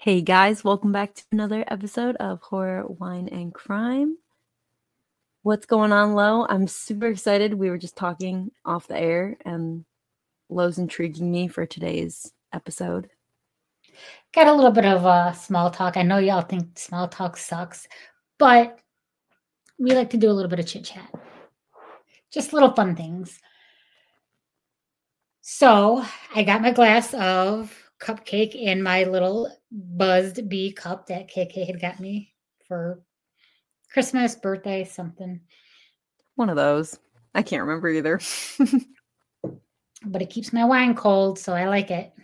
Hey guys, welcome back to another episode of Horror, Wine, and Crime. What's going on, Lo? I'm super excited. We were just talking off the air, and Lo's intriguing me for today's episode. Got a little bit of small talk. I know y'all think small talk sucks, but we like to do a little bit of chit chat. Just little fun things. So I got my glass of cupcake in my little buzzed bee cup that KK had got me for Christmas, birthday, something. One of those. I can't remember either. But it keeps my wine cold, so I like it.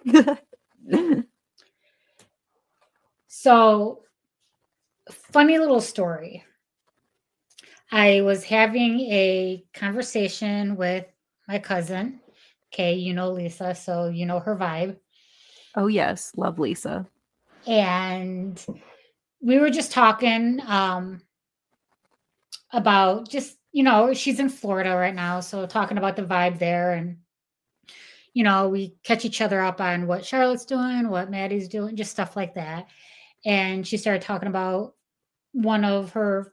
So, funny little story. I was having a conversation with my cousin. Okay, you know Lisa, so you know her vibe. Oh yes, love Lisa. And we were just talking about just, she's in Florida right now, so talking about the vibe there. And, we catch each other up on what Charlotte's doing, what Maddie's doing, just stuff like that. And she started talking about one of her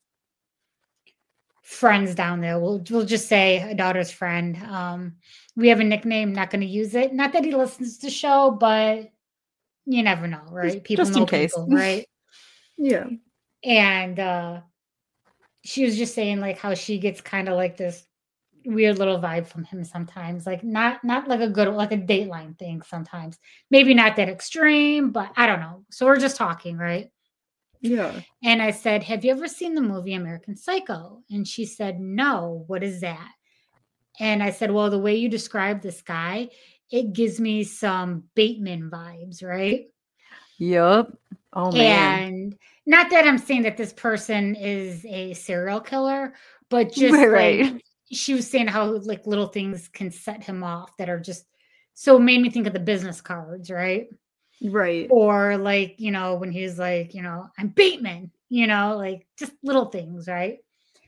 friends down there. We'll just say a daughter's friend. We have a nickname, not going to use it. Not that he listens to the show, but you never know, right? People just know in case. people, right? Yeah. And she was just saying like how she gets kind of like this weird little vibe from him sometimes, like not like a good, like a Dateline thing sometimes. Maybe not that extreme, but I don't know. So we're just talking, right? Yeah. And I said, have you ever seen the movie American Psycho? And she said, no, what is that? And I said, well, the way you describe this guy, it gives me some Bateman vibes, right? Yup. Oh man. And not that I'm saying that this person is a serial killer, but just Right. she was saying how like little things can set him off that are just so it made me think of the business cards, right? Right. Or like, when he's like, I'm Bateman, like just little things, right?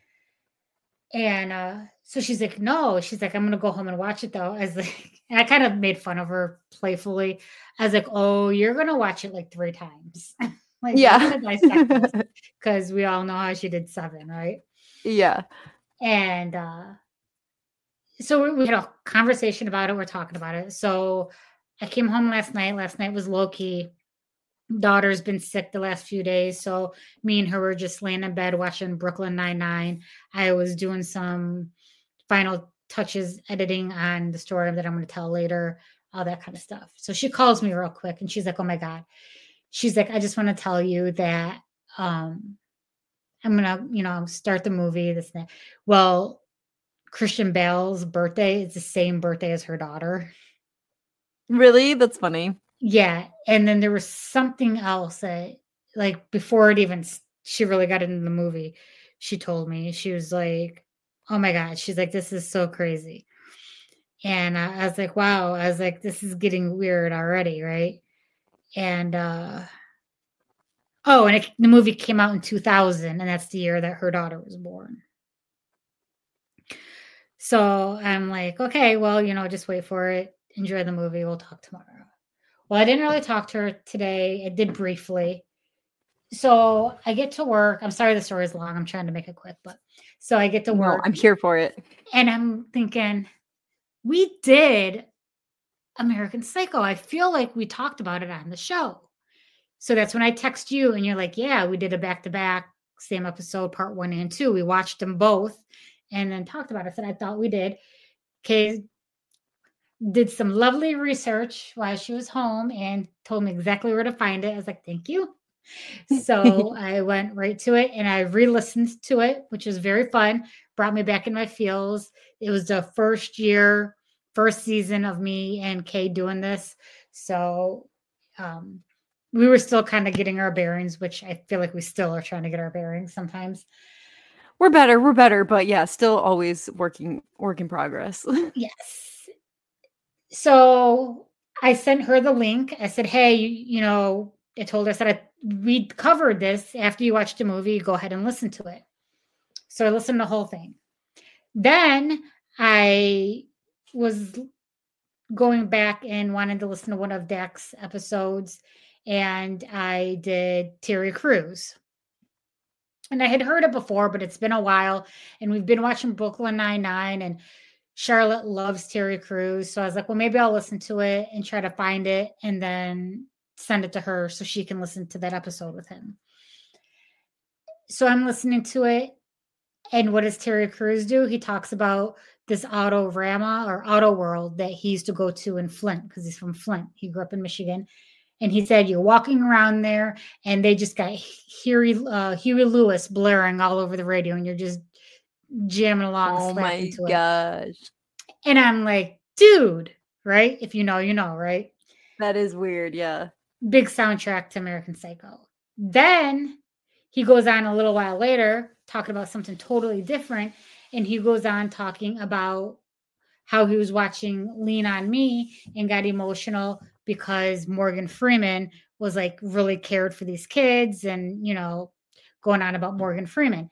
And so she's like, no, she's like, I'm gonna go home and watch it though. As like, and I kind of made fun of her playfully. I was like, oh, you're gonna watch it like 3 times. Like, we're Yeah. gonna dissect this because we all know how she did 7, right? Yeah. And so we had a conversation about it. We're talking about it. So I came home last night. Last night was low key. Daughter's been sick the last few days, so me and her were just laying in bed watching Brooklyn Nine-Nine. I was doing some final touches editing on the story that I'm going to tell later, all that kind of stuff. So she calls me real quick and she's like, oh my God. She's like, I just want to tell you that I'm gonna, start the movie, this and that. Well, Christian Bale's birthday is the same birthday as her daughter. Really? That's funny. Yeah, and then there was something else that, like, before it even she really got into the movie, she told me. She was like, "Oh my god." She's like, "This is so crazy." And I was like, "Wow." I was like, "This is getting weird already, right?" And oh, and the movie came out in 2000, and that's the year that her daughter was born. So I'm like, "Okay, well, just wait for it. Enjoy the movie. We'll talk tomorrow." Well, I didn't really talk to her today. I did briefly. So I get to work. I'm sorry the story is long. I'm trying to make it quick, but so I get to No, work I'm here for it. and I'm thinking, we did American Psycho. I feel like we talked about it on the show. So that's when I text you and you're like, yeah, we did a back-to-back, same episode, part 1 and 2. We watched them both and then talked about it. I said, I thought we did. Okay. Did some lovely research while she was home and told me exactly where to find it. I was like, thank you. So I went right to it and I re-listened to it, which was very fun. Brought me back in my feels. It was the first season of me and Kay doing this. So we were still kind of getting our bearings, which I feel like we still are trying to get our bearings sometimes. We're better, but yeah, still always work in progress. Yes. So I sent her the link. I said, hey, I told her, I said, we covered this after you watched the movie. Go ahead and listen to it. So I listened to the whole thing. Then I was going back and wanted to listen to one of Dak's episodes. and I did Terry Crews. And I had heard it before, but it's been a while. And we've been watching Brooklyn Nine-Nine, and Charlotte loves Terry Crews. So I was like, well, maybe I'll listen to it and try to find it and then send it to her so she can listen to that episode with him. So I'm listening to it. And what does Terry Crews do? He talks about this Autorama or Auto World that he used to go to in Flint, because he's from Flint. He grew up in Michigan. And he said, you're walking around there and they just got Huey Lewis blaring all over the radio, and you're just jamming along, Oh my slapping to it. gosh. And I'm like, dude, right? If you know, you know, right? That is weird, yeah. Big soundtrack to American Psycho. Then he goes on a little while later talking about something totally different. And he goes on talking about how he was watching Lean on Me and got emotional because Morgan Freeman was like really cared for these kids, and, you know, going on about Morgan Freeman.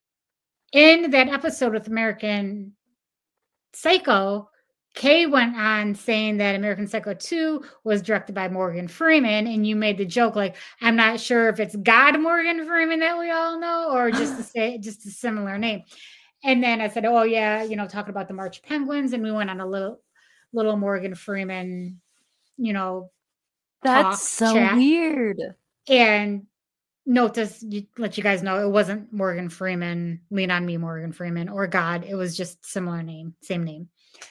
In that episode with American Psycho, Kay went on saying that American Psycho 2 was directed by Morgan Freeman, and you made the joke like, I'm not sure if it's God Morgan Freeman that we all know or just just a similar name. And then I said, oh yeah, you know, talking about the March Penguins, and we went on a little Morgan Freeman, you know, That's so chat. weird. And note to let you guys know, it wasn't Morgan Freeman, Lean on Me Morgan Freeman, or God. It was just similar name, same name.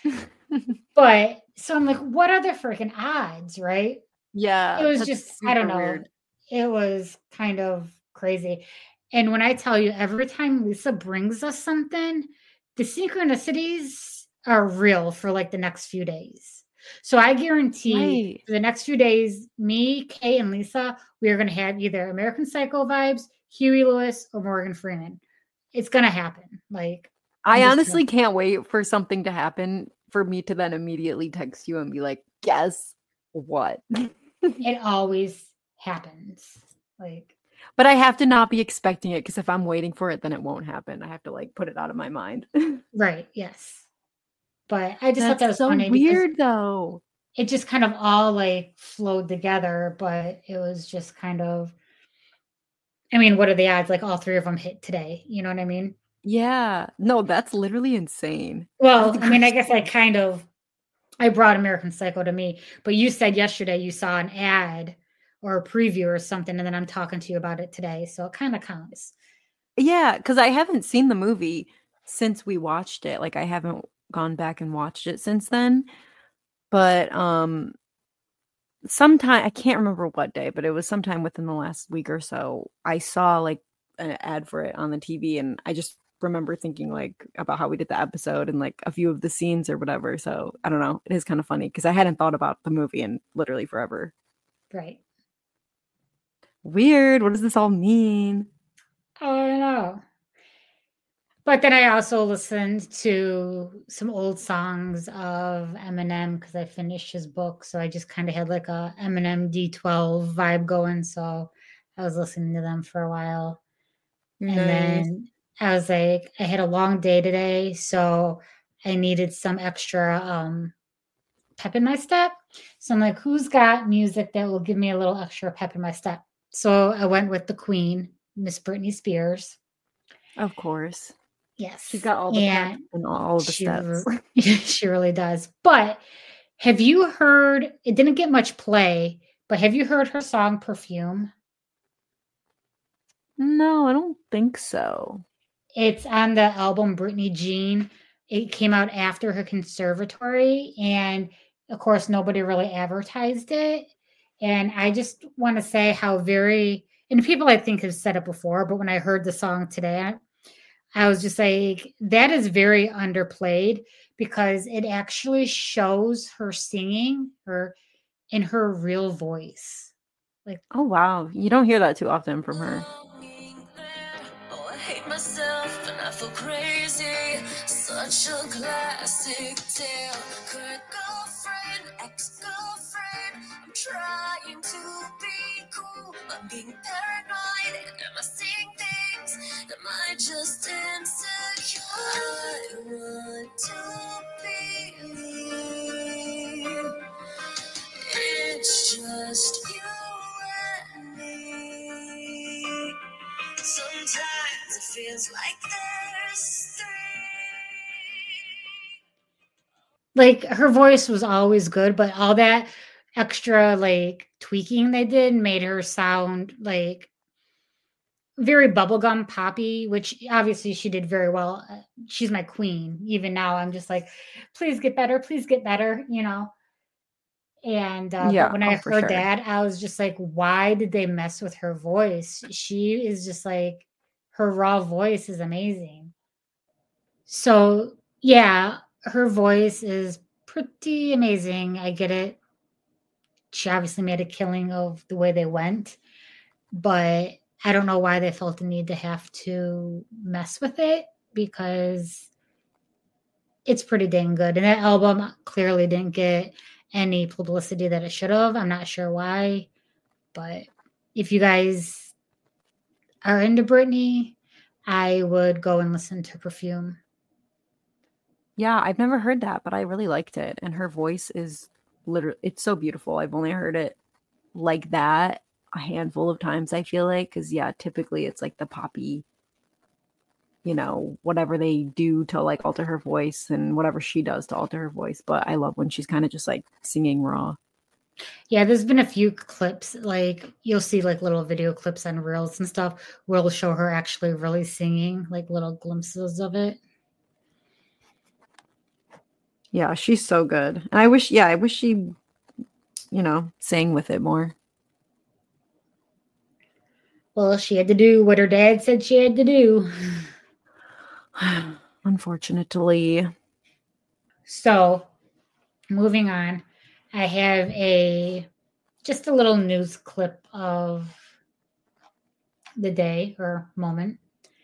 But so I'm like, what are the freaking odds, right? Yeah. It was just, I don't know. Weird. It was kind of crazy. And when I tell you, every time Lisa brings us something, the synchronicities are real for like the next few days. So I guarantee for the next few days, me, Kay, and Lisa, we are going to have either American Psycho vibes, Huey Lewis, or Morgan Freeman. It's going to happen. Like, I honestly can't wait for something to happen for me to then immediately text you and be like, guess what? It always happens. Like, but I have to not be expecting it, because if I'm waiting for it, then it won't happen. I have to like put it out of my mind. Right. Yes. But I just thought that was so funny. Weird though. It just kind of all like flowed together, but it was just kind of, I mean, what are the odds? Like all three of them hit today. You know what I mean? Yeah. No, that's literally insane. Well, I mean, I guess I brought American Psycho to me, but you said yesterday you saw an ad or a preview or something, and then I'm talking to you about it today. So it kind of counts. Yeah, because I haven't seen the movie since we watched it. Like, I haven't gone back and watched it since then. But sometime, I can't remember what day, but it was sometime within the last week or so, I saw like an ad for it on the TV, and I just remember thinking like about how we did the episode and like a few of the scenes or whatever. So I don't know, it is kind of funny because I hadn't thought about the movie in literally forever. Right. Weird. What does this all mean? I don't know. But then I also listened to some old songs of Eminem because I finished his book. So I just kind of had like a Eminem D12 vibe going. So I was listening to them for a while. Nice. And then I was like, I had a long day today. So I needed some extra pep in my step. So I'm like, who's got music that will give me a little extra pep in my step? So I went with the Queen, Miss Britney Spears. Of course. Yes. She's got all the pep and all the steps. She really does. But have you heard, it didn't get much play, but have you heard her song Perfume? No, I don't think so. It's on the album Britney Jean. It came out after her conservatory, and of course nobody really advertised it. And I just want to say how and people I think have said it before, but when I heard the song today, I was just like, that is very underplayed because it actually shows her singing her in her real voice. Like, oh wow, you don't hear that too often from her. Oh, I hate myself and I feel crazy. Such a classic tale. Current girlfriend, ex-girlfriend. I'm trying to be cool. I'm being paranoid. Am I seeing things? Am I just insecure? I want to believe it's just you Sometimes it feels like there's three. Like, her voice was always good, but all that extra like tweaking they did made her sound like very bubblegum poppy, which obviously she did very well. She's my queen. Even now, I'm just like, please get better, you know. And Yeah, but when I for heard sure. that, I was just like, why did they mess with her voice? She is just like, her raw voice is amazing. So yeah, her voice is pretty amazing. I get it. She obviously made a killing of the way they went, but I don't know why they felt the need to have to mess with it, because it's pretty dang good. And that album clearly didn't get any publicity that it should have. I'm not sure why, but if you guys are into Britney, I would go and listen to Perfume. Yeah, I've never heard that, but I really liked it. And her voice is literally, it's so beautiful. I've only heard it like that a handful of times, I feel like. Because, yeah, typically it's like the poppy, you know, whatever they do to like alter her voice and whatever she does to alter her voice. But I love when she's kind of just like singing raw. Yeah, there's been a few clips, like you'll see like little video clips on Reels and stuff where it'll show her actually really singing, like little glimpses of it. Yeah, she's so good. And I wish she, you know, sang with it more. Well, she had to do what her dad said she had to do. Unfortunately. So, moving on, I have just a little news clip of the day or moment.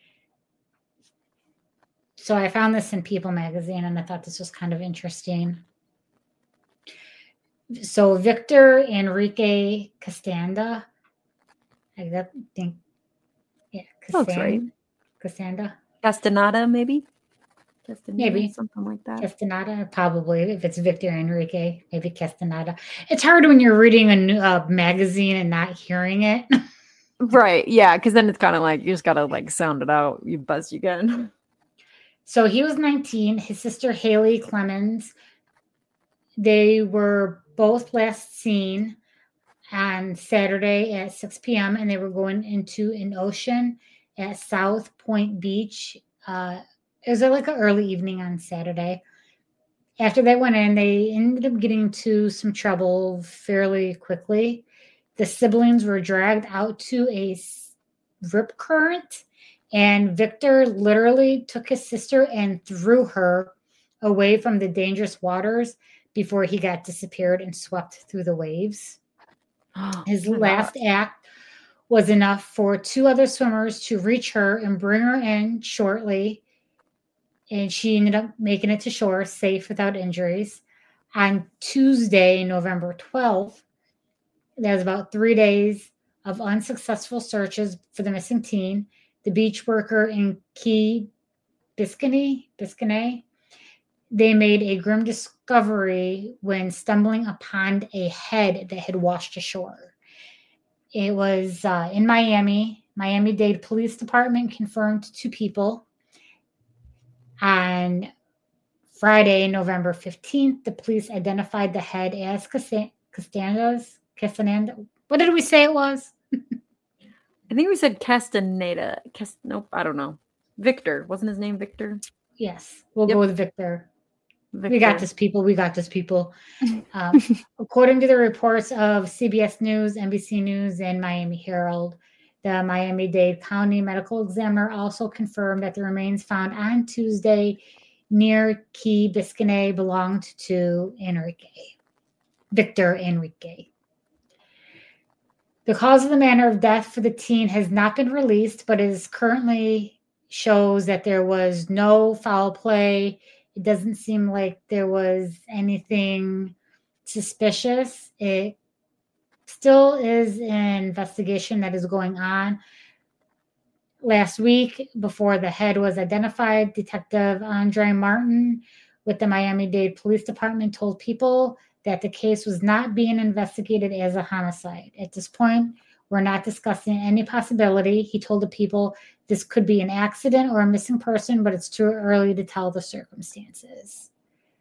So I found this in People magazine and I thought this was kind of interesting. So Victor Enrique Castanda, I think, yeah, Looks right. Castanda. Castaneda, maybe? Maybe. Something like that. Castaneda, probably. If it's Victor Enrique, maybe Castaneda. It's hard when you're reading a magazine and not hearing it. Right, yeah, because then it's kind of like, you just got to like sound it out, you best you can. So he was 19. His sister, Haley Clemens, they were both last seen on Saturday at 6 p.m. and they were going into an ocean at South Point Beach. It was like an early evening on Saturday. After they went in, they ended up getting into some trouble fairly quickly. The siblings were dragged out to a rip current, and Victor literally took his sister and threw her away from the dangerous waters before he got disappeared and swept through the waves. His last act was enough for two other swimmers to reach her and bring her in shortly, and she ended up making it to shore safe without injuries. On Tuesday, November 12th, that was about 3 days of unsuccessful searches for the missing teen. The beach worker in Key Biscayne, they made a grim discovery when stumbling upon a head that had washed ashore. It was in Miami. Miami-Dade Police Department confirmed 2 people. On Friday, November 15th, the police identified the head as Castaneda. What did we say it was? I think we said Castaneda. Nope, I don't know. Victor. Wasn't his name Victor? Yes, we'll go with Victor. Victor. We got this, people. According to the reports of CBS News, NBC News, and Miami Herald, the Miami-Dade County Medical Examiner also confirmed that the remains found on Tuesday near Key Biscayne belonged to Victor Enrique. The cause of the manner of death for the teen has not been released, but it currently shows that there was no foul play. It doesn't seem like there was anything suspicious. It still is an investigation that is going on. Last week, before the head was identified, Detective Andre Martin with the Miami-Dade Police Department told People that the case was not being investigated as a homicide. At this point, We're not discussing any possibility. He told the people this could be an accident or a missing person, but it's too early to tell the circumstances.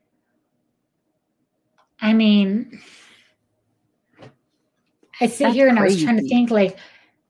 I mean, I sit That's here and I was trying to crazy. think, like,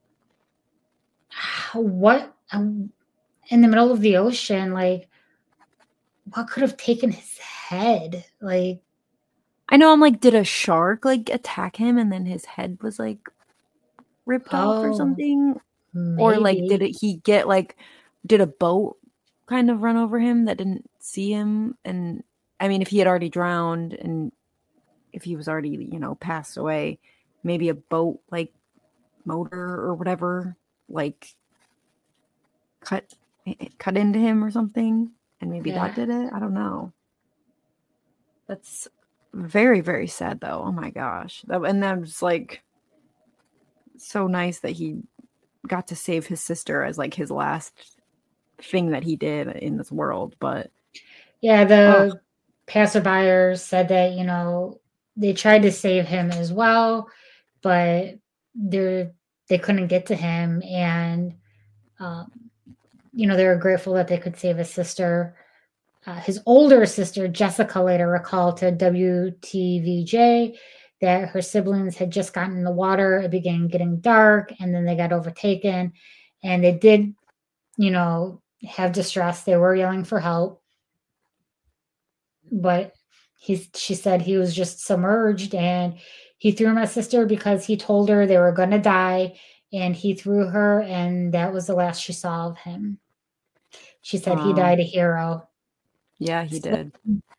what in the middle of the ocean, like, what could have taken his head? Like, I know, I'm like, did a shark like attack him and then his head was like ripped off or oh, something? Or like maybe. did a boat kind of run over him that didn't see him? And I mean, if he had already drowned and if he was already, passed away, maybe a boat like motor or whatever like cut into him or something, and maybe Yeah. that did it. I don't know. That's very, very sad though. Oh my gosh. And that was like so nice that he got to save his sister as like his last thing that he did in this world. But Yeah, the passerbyers said that, they tried to save him as well, but they couldn't get to him. And, they were grateful that they could save his sister. His older sister, Jessica, later recalled to WTVJ that her siblings had just gotten in the water. It began getting dark, and then they got overtaken. And they did, have distress. They were yelling for help. But she said he was just submerged, and he threw my sister because he told her they were going to die, and he threw her, and that was the last she saw of him. She said he died a hero. Yeah, he did.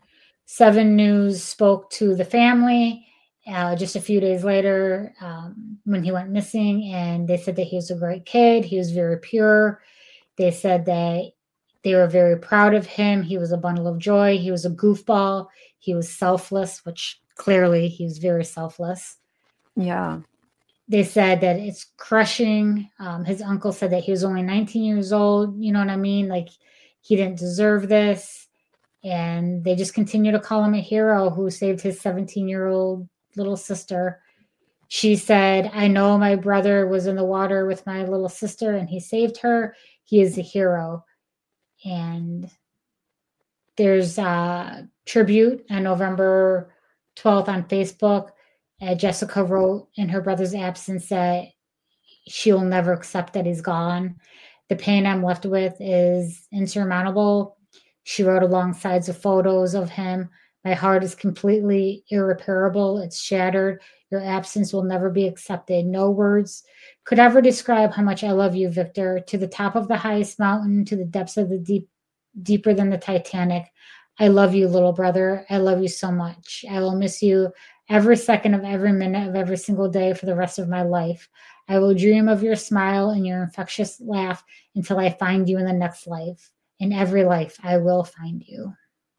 7 News spoke to the family just a few days later when he went missing, and they said that he was a great kid. He was very pure. They said that they were very proud of him. He was a bundle of joy. He was a goofball. He was selfless, which clearly he was very selfless. Yeah. They said that it's crushing. His uncle said that he was only 19 years old. You know what I mean? Like, he didn't deserve this. And they just continue to call him a hero who saved his 17-year-old little sister. She said, I know my brother was in the water with my little sister and he saved her. He is a hero. And there's a tribute on November 12th on Facebook. Jessica wrote in her brother's absence that she'll never accept that he's gone. The pain I'm left with is insurmountable. She wrote alongside the photos of him. My heart is completely irreparable. It's shattered. Your absence will never be accepted. No words could ever describe how much I love you, Victor. To the top of the highest mountain, to the depths of the deep, deeper than the Titanic. I love you, little brother. I love you so much. I will miss you every second of every minute of every single day for the rest of my life. I will dream of your smile and your infectious laugh until I find you in the next life. In every life, I will find you.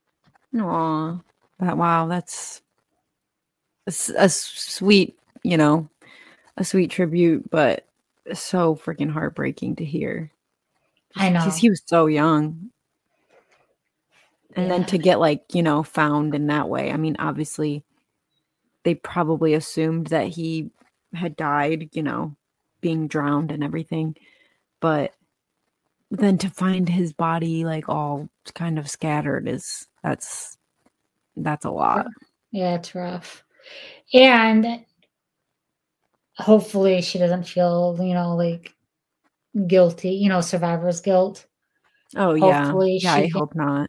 Aw. Wow, that's a sweet, a sweet tribute, but so freaking heartbreaking to hear. I know. Because he was so young. And then to get found in that way. I mean, obviously they probably assumed that he had died, being drowned and everything. But then to find his body like all kind of scattered that's a lot. Yeah, it's rough. And hopefully she doesn't feel, like guilty, survivor's guilt. Oh yeah. Hopefully yeah, I hope not.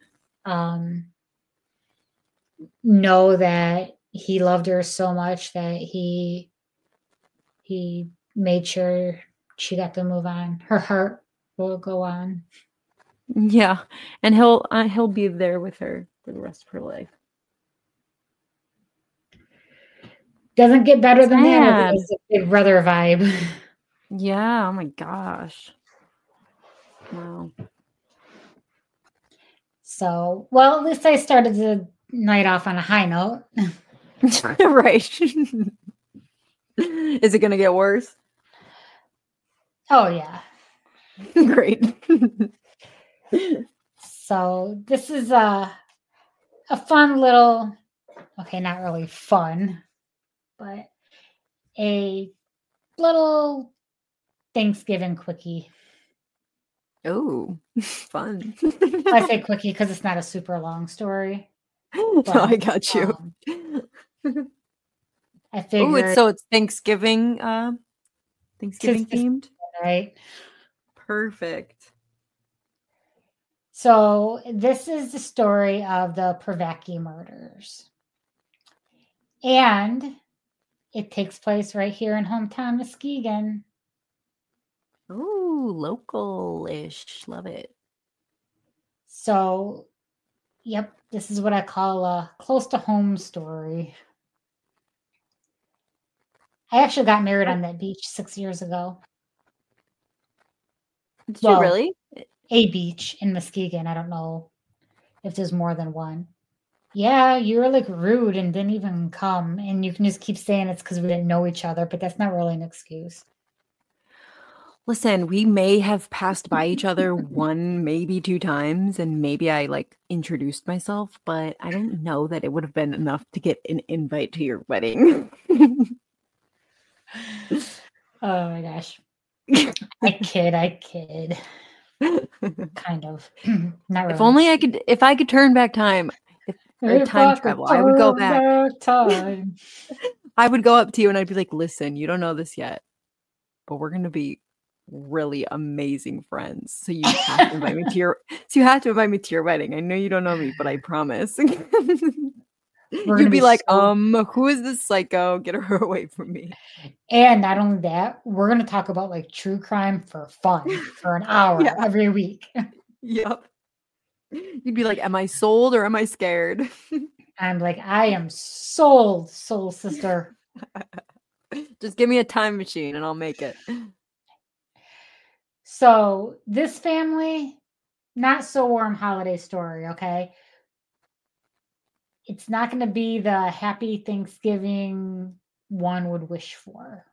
Know that he loved her so much that he made sure she got to move on. Her heart will go on. Yeah, and he'll be there with her for the rest of her life. Doesn't get better than that. It's a Big Brother vibe. Yeah. Oh my gosh. Wow. So, well, at least I started the night off on a high note. Right. Is it going to get worse? Oh, yeah. Great. So this is a fun little, okay, not really fun, but a little Thanksgiving quickie. Oh, fun. I say quickie because it's not a super long story. No, I got you. I Oh, figured. it's Thanksgiving, Thanksgiving Tis- themed. Right. Perfect. So this is the story of the Pravecki murders. And it takes place right here in hometown Muskegon. Oh, local-ish. Love it. So, yep, this is what I call a close to home story. I actually got married on that beach 6 years ago. Did you really? A beach in Muskegon. I don't know if there's more than one. Yeah, you were like rude and didn't even come. And you can just keep saying it's because we didn't know each other, but that's not really an excuse. Listen, we may have passed by each other one, maybe two times, and maybe I like introduced myself, but I don't know that it would have been enough to get an invite to your wedding. Oh my gosh. I kid. Kind of. Not really. If I could turn back time, or time travel, I would go back. Time. I would go up to you and I'd be like, listen, you don't know this yet, but we're gonna be really amazing friends. So you have to invite me to your wedding. I know you don't know me, but I promise. You'd be like, who is this psycho? Get her away from me. And not only that, we're gonna talk about like true crime for fun for an hour every week. Yep. You'd be like, am I sold or am I scared? I'm like, I am sold, soul sister. Just give me a time machine and I'll make it. So this family, not so warm holiday story, okay? It's not going to be the happy Thanksgiving one would wish for.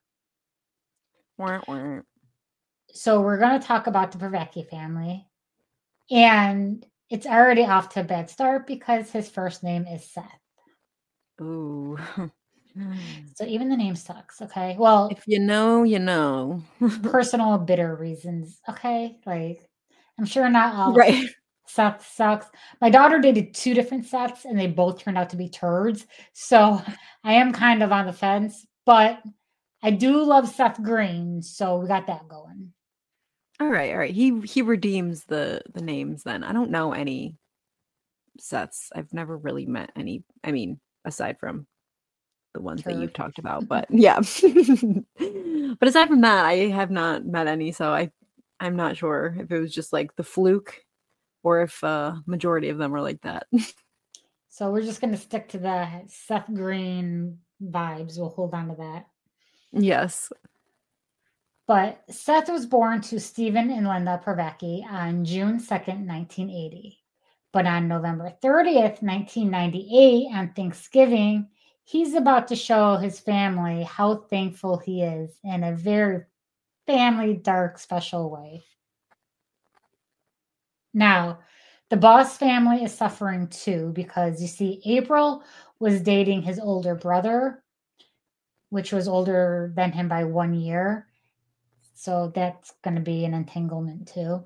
So we're going to talk about the Pravecki family. And it's already off to a bad start because his first name is Seth. Ooh. So even the name sucks, okay? Well, if you know, you know. Personal bitter reasons, okay? Like, I'm sure not all right. Seth sucks. My daughter dated 2 different Seths and they both turned out to be turds. So I am kind of on the fence, but I do love Seth Green, so we got that going. All right. He redeems the names then. I don't know any Seths. I've never really met any. I mean, aside from the ones that you've talked about, but yeah. But aside from that, I have not met any, so I'm not sure if it was just like the fluke or if majority of them are like that. So we're just going to stick to the Seth Green vibes. We'll hold on to that. Yes. But Seth was born to Stephen and Linda Pravecki on June 2nd, 1980. But on November 30th, 1998, on Thanksgiving, he's about to show his family how thankful he is in a very family, dark, special way. Now, the Boss family is suffering too because you see, April was dating his older brother, which was older than him by 1 year. So that's going to be an entanglement too.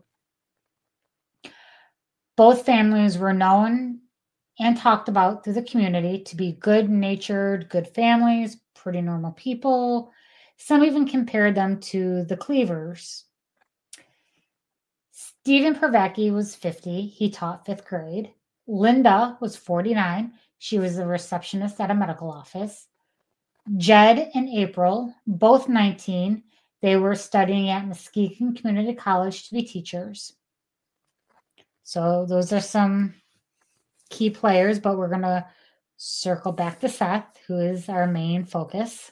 Both families were known and talked about through the community to be good-natured, good families, pretty normal people. Some even compared them to the Cleavers. Stephen Pravecki was 50. He taught 5th grade. Linda was 49. She was a receptionist at a medical office. Jed and April, both 19. They were studying at Muskegon Community College to be teachers. So those are some key players, but we're going to circle back to Seth, who is our main focus.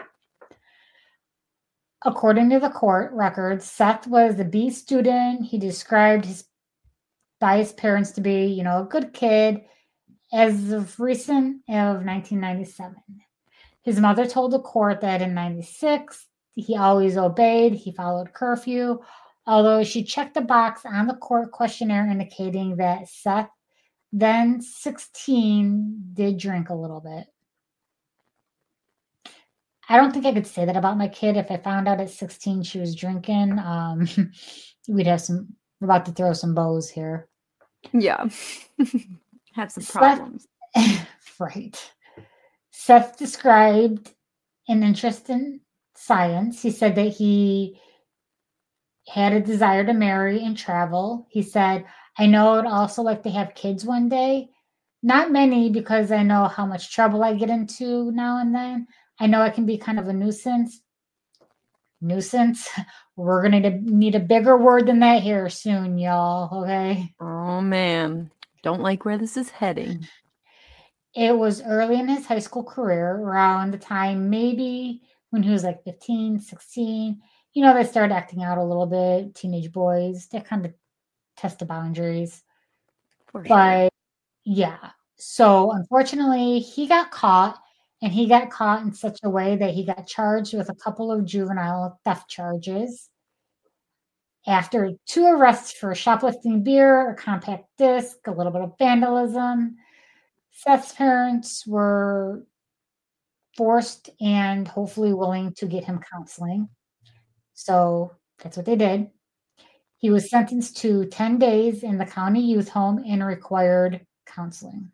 According to the court records, Seth was a B student. He described by his parents to be, a good kid as of recent of 1997. His mother told the court that in 96, he always obeyed. He followed curfew, although she checked the box on the court questionnaire indicating that Seth, then 16, did drink a little bit. I don't think I could say that about my kid. If I found out at 16 she was drinking, we're about to throw some bows here. Yeah. Have some Seth- problems. Right. Seth described an interest in science. He said that he had a desire to marry and travel. He said, I know I'd also like to have kids one day. Not many, because I know how much trouble I get into now and then. I know I can be kind of a nuisance. Nuisance? We're going to need a bigger word than that here soon, y'all, okay? Oh, man. Don't like where this is heading. It was early in his high school career, around the time maybe when he was like 15, 16. You know, they started acting out a little bit, teenage boys. They kind of test the boundaries. For sure. But yeah, so unfortunately, he got caught, and he got caught in such a way that he got charged with a couple of juvenile theft charges. After 2 arrests for shoplifting beer, a compact disc, a little bit of vandalism, Seth's parents were forced and hopefully willing to get him counseling. So that's what they did. He was sentenced to 10 days in the county youth home and required counseling.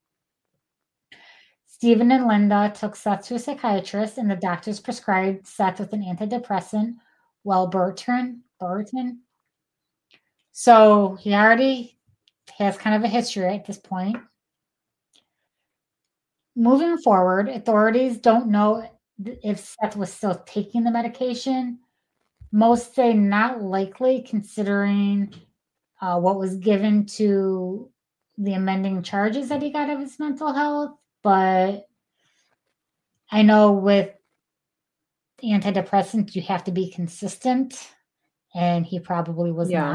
Stephen and Linda took Seth to a psychiatrist, and the doctors prescribed Seth with an antidepressant, Wellbutrin. So he already has kind of a history at this point. Moving forward, authorities don't know if Seth was still taking the medication. Most say not likely, considering what was given to the amending charges that he got of his mental health. But I know with antidepressants, you have to be consistent, and he probably was not.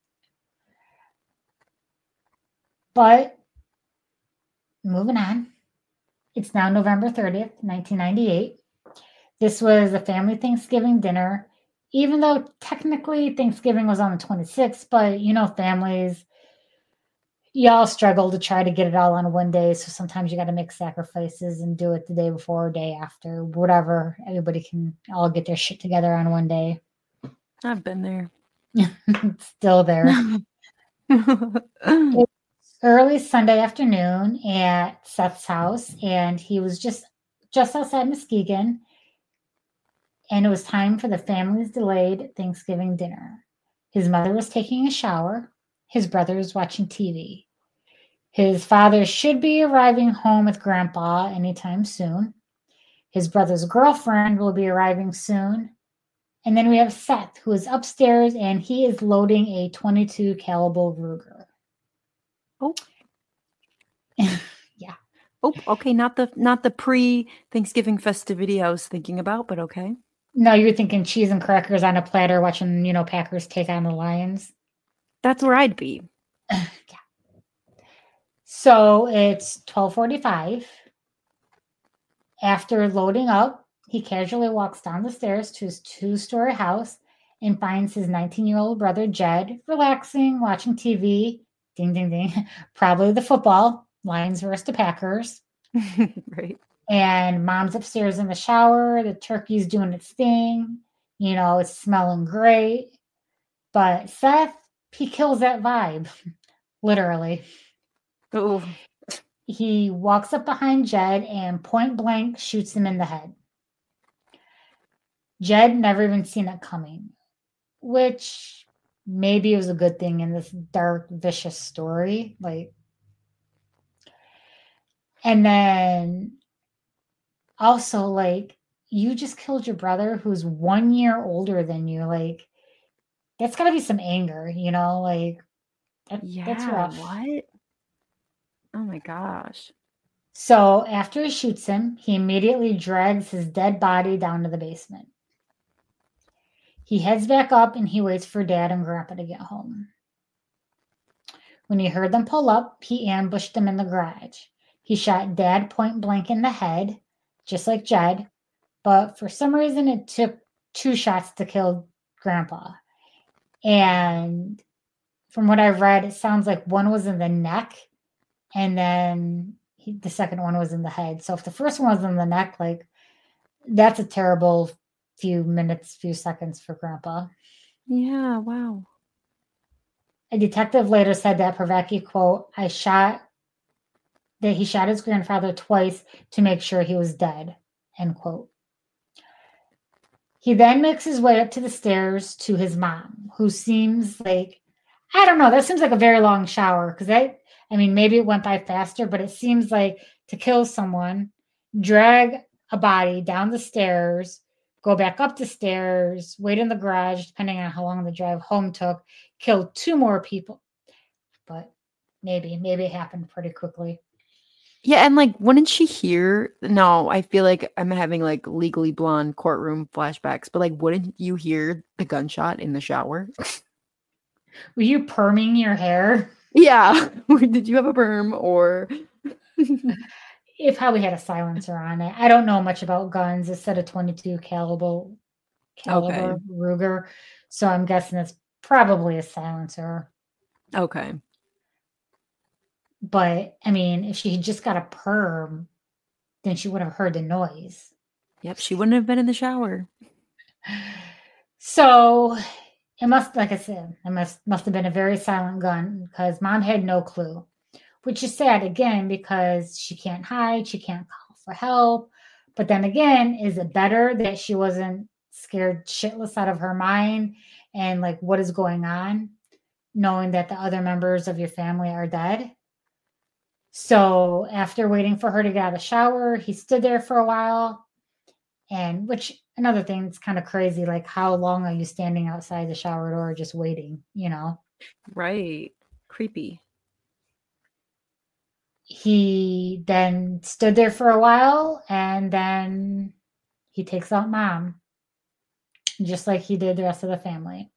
But moving on, it's now November 30th, 1998. This was a family Thanksgiving dinner, even though technically Thanksgiving was on the 26th, but you know, families, y'all struggle to try to get it all on one day. So sometimes you got to make sacrifices and do it the day before or day after, whatever. Everybody can all get their shit together on one day. I've been there. Still there. It's early Sunday afternoon at Seth's house, and he was just outside Muskegon, and it was time for the family's delayed Thanksgiving dinner. His mother was taking a shower. His brother was watching TV. His father should be arriving home with Grandpa anytime soon. His brother's girlfriend will be arriving soon. And then we have Seth, who is upstairs, and he is loading a .22 caliber Ruger. Oh. Yeah. Oh, okay. Not the pre-Thanksgiving festivity I was thinking about, but okay. No, you're thinking cheese and crackers on a platter watching, you know, Packers take on the Lions. That's where I'd be. Yeah. So it's 12:45. After loading up, he casually walks down the stairs to his 2-story house and finds his 19-year-old brother, Jed, relaxing, watching TV. Ding, ding, ding. Probably the football, Lions versus the Packers. Right. And mom's upstairs in the shower. The turkey's doing its thing. You know, it's smelling great. But Seth, he kills that vibe, literally. Oh. He walks up behind Jed and point blank shoots him in the head. Jed never even seen it coming, which maybe it was a good thing in this dark, vicious story. And then also, you just killed your brother who's 1 year older than you. That's gotta be some anger, you know? That's rough. What? Oh my gosh. So after he shoots him, he immediately drags his dead body down to the basement. He heads back up and he waits for Dad and Grandpa to get home. When he heard them pull up, he ambushed them in the garage. He shot Dad point blank in the head, just like Jed, but for some reason it took 2 shots to kill Grandpa. And from what I've read, it sounds like one was in the neck, and then the second one was in the head. So if the first one was in the neck, that's a terrible few minutes, few seconds for Grandpa. Yeah, wow. A detective later said that Pravecki, quote, he shot his grandfather twice to make sure he was dead, end quote. He then makes his way up to the stairs to his mom, who seems like, I don't know, that seems like a very long shower, because maybe it went by faster, but it seems like to kill someone, drag a body down the stairs, go back up the stairs, wait in the garage, depending on how long the drive home took, kill 2 more people. But maybe it happened pretty quickly. Yeah, and like, wouldn't she hear? No, I feel like I'm having like Legally Blonde courtroom flashbacks, but like, wouldn't you hear the gunshot in the shower? Were you perming your hair? Yeah. Did you have a perm or? It probably had a silencer on it. I don't know much about guns. It said a 22 caliber Ruger, so I'm guessing it's probably a silencer. Okay. But I mean, if she had just got a perm, then she would have heard the noise. Yep, she wouldn't have been in the shower. So it must, like I said, it must have been a very silent gun, because Mom had no clue, which is sad again, because she can't hide, she can't call for help. But then again, is it better that she wasn't scared shitless out of her mind and like what is going on, knowing that the other members of your family are dead? So after waiting for her to get out of the shower, he stood there for a while. And which, another thing, it's kind of crazy. Like, how long are you standing outside the shower door just waiting, you know? Right. Creepy. He then stood there for a while, and then he takes out Mom, just like he did the rest of the family.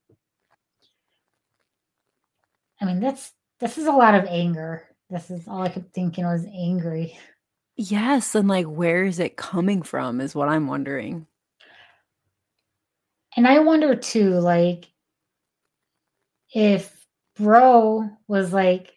I mean, this is a lot of anger. This is all I kept thinking was angry. Yes, and like, where is it coming from is what I'm wondering. And I wonder too, like, if Bro was like,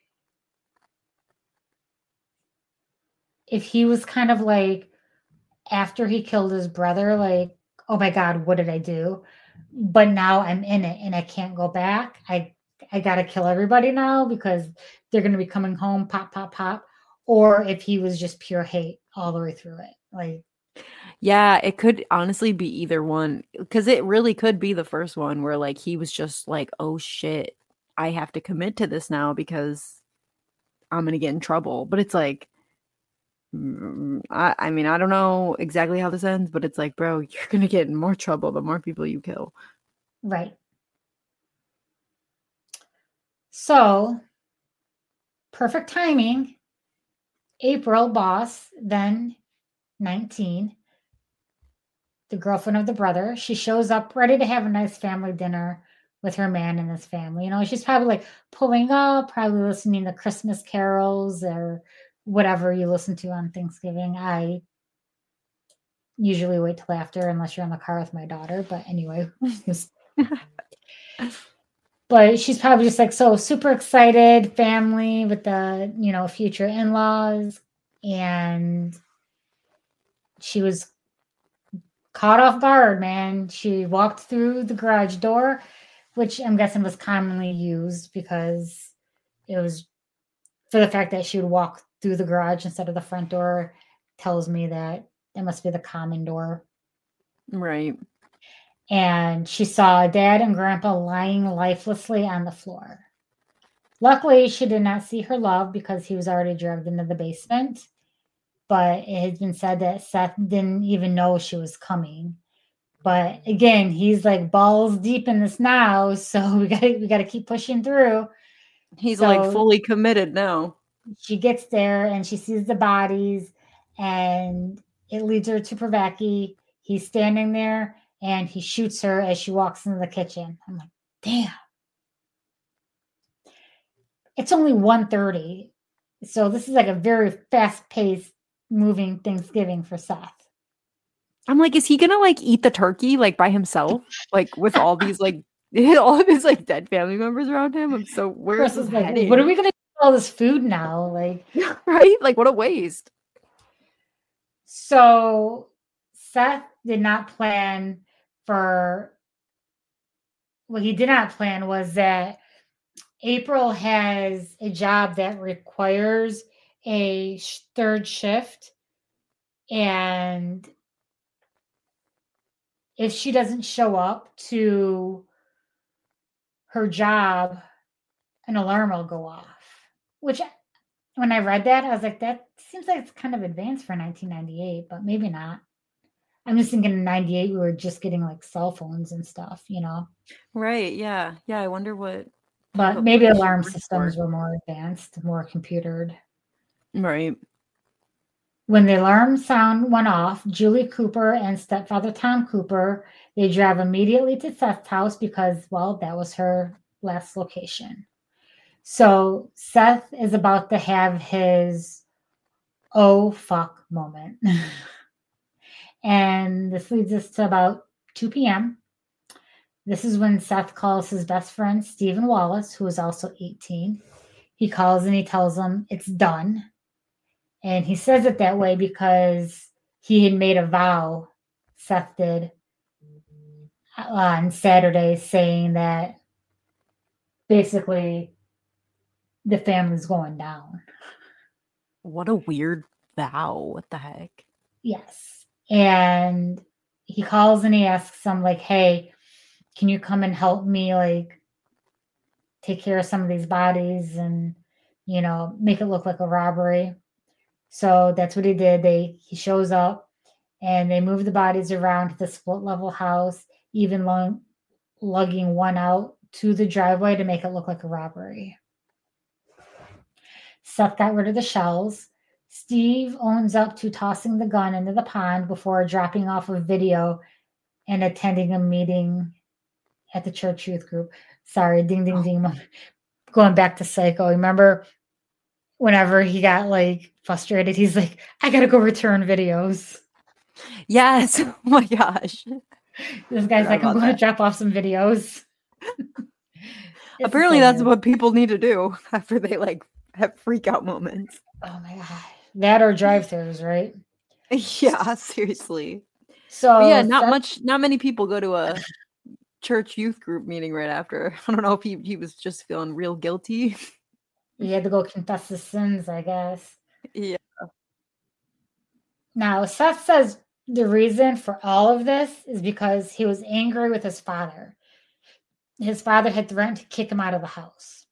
if he was kind of like, after he killed his brother, like, oh my God, what did I do? But now I'm in it and I can't go back. I got to kill everybody now because they're going to be coming home, pop, pop, pop. Or if he was just pure hate all the way through it. Like, yeah, it could honestly be either one, because it really could be the first one where like he was just like, oh shit, I have to commit to this now because I'm gonna get in trouble. But it's like, I mean, I don't know exactly how this ends, but it's like, bro, you're gonna get in more trouble the more people you kill. right. So, perfect timing. April Boss, then 19, the girlfriend of the brother, she shows up ready to have a nice family dinner with her man and his family. You know, she's probably like pulling up, probably listening to Christmas carols or whatever you listen to on Thanksgiving. I usually wait till after, unless you're in the car with my daughter. But anyway, but she's probably just like so super excited, family with the, you know, future in-laws. And she was caught off guard, man. She walked through the garage door, which I'm guessing was commonly used because it was for the fact that she would walk through the garage instead of the front door, tells me that it must be the common door. Right. And she saw Dad and Grandpa lying lifelessly on the floor. Luckily, she did not see her love because he was already dragged into the basement. But it has been said that Seth didn't even know she was coming. But again, he's like balls deep in this now, so we gotta keep pushing through. He's like fully committed now. She gets there and she sees the bodies, and it leads her to Pravecki. He's standing there and he shoots her as she walks into the kitchen. I'm like, damn. It's only 1:30. So this is like a very fast-paced moving Thanksgiving for Seth. I'm like, is he gonna like eat the turkey like by himself, like with all these like all of his like dead family members around him? I'm so where's this like, heading? what are we gonna do with all this food now? Like, right? Like, what a waste. So Seth did not plan for, what he did not plan was that April has a job that requires a third shift. And if she doesn't show up to her job, an alarm will go off. Which, when I read that, I was like, that seems like it's kind of advanced for 1998, but maybe not. I'm just thinking in 98, we were just getting like cell phones and stuff, you know? Right. Yeah. Yeah. I wonder what. But maybe what she alarm worked systems for. were more advanced, more computered. Right. When the alarm sound went off, Julie Cooper and stepfather Tom Cooper, they drive immediately to Seth's house because, well, that was her last location. So Seth is about to have his oh fuck moment. And this leads us to about 2 p.m. This is when Seth calls his best friend, Stephen Wallace, who is also 18. He calls and he tells him it's done. And he says it that way because he had made a vow, Seth did, on Saturday, saying that basically the family's going down. What a weird vow. What the heck? Yes. And he calls and he asks him, like, hey, can you come and help me, like, take care of some of these bodies and, you know, make it look like a robbery? So that's what he did. He shows up and they move the bodies around to the split level house, even lugging one out to the driveway to make it look like a robbery. Seth got rid of the shells. Steve owns up to tossing the gun into the pond before dropping off a video and attending a meeting at the church youth group. Sorry, ding, ding, ding. Going back to Psycho. Remember whenever he got like frustrated, he's like, I gotta go return videos. Yes. Oh my gosh. This guy's like, I'm going to drop off some videos. Apparently that's what people need to do after they like have freak out moments. Oh my God. That or drive-thrus, right? Yeah, seriously. So but yeah, not many people go to a church youth group meeting right after. I don't know if he was just feeling real guilty. He had to go confess his sins, I guess. Yeah. Now, Seth says the reason for all of this is because he was angry with his father. His father had threatened to kick him out of the house.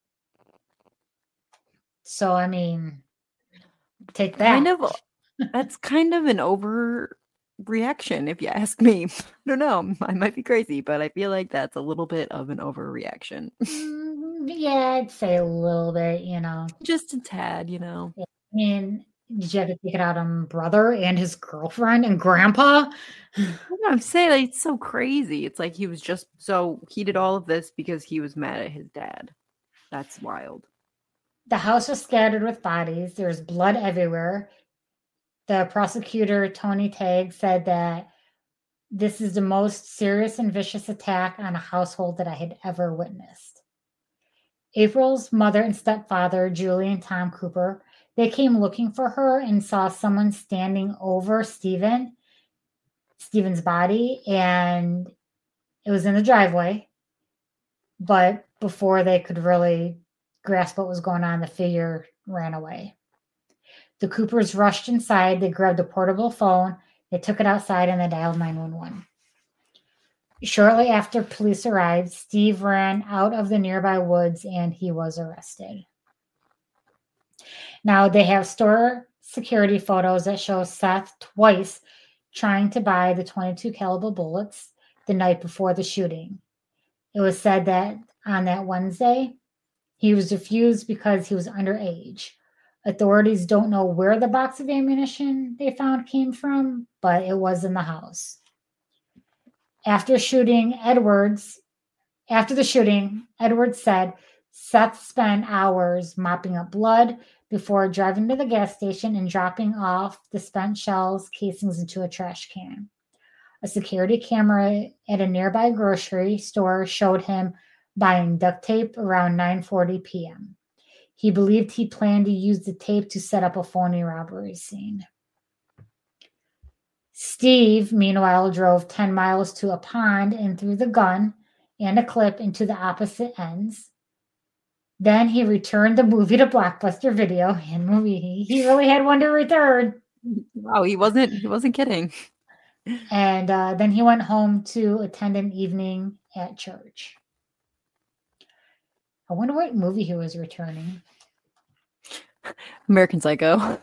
So, I mean, take that. That's kind of an overreaction, if you ask me. I don't know. I might be crazy, but I feel like that's a little bit of an overreaction. Yeah, I'd say a little bit, you know. Just a tad, you know. I mean, did you have to take it out on brother and his girlfriend and grandpa? I'm saying, like, it's so crazy. It's like he did all of this because he was mad at his dad. That's wild. The house was scattered with bodies. There's blood everywhere. The prosecutor, Tony Tagg, said that this is the most serious and vicious attack on a household that I had ever witnessed. April's mother and stepfather, Julie and Tom Cooper, they came looking for her and saw someone standing over Stephen's body, and it was in the driveway. But before they could really grasp what was going on, the figure ran away. The Coopers rushed inside. They grabbed a portable phone. They took it outside and they dialed 911. Shortly after police arrived, Steve ran out of the nearby woods and he was arrested. Now they have store security photos that show Seth twice trying to buy the .22 caliber bullets the night before the shooting. It was said that on that Wednesday, he was refused because he was underage. Authorities don't know where the box of ammunition they found came from, but it was in the house. After the shooting, Edwards said Seth spent hours mopping up blood before driving to the gas station and dropping off the spent shells casings into a trash can. A security camera at a nearby grocery store showed him buying duct tape around 9:40 p.m. He believed he planned to use the tape to set up a phony robbery scene. Steve, meanwhile, drove 10 miles to a pond and threw the gun and a clip into the opposite ends. Then he returned the movie to Blockbuster Video, and he really had one to return. Wow, he wasn't kidding. And then he went home to attend an evening at church. I wonder what movie he was returning. American Psycho.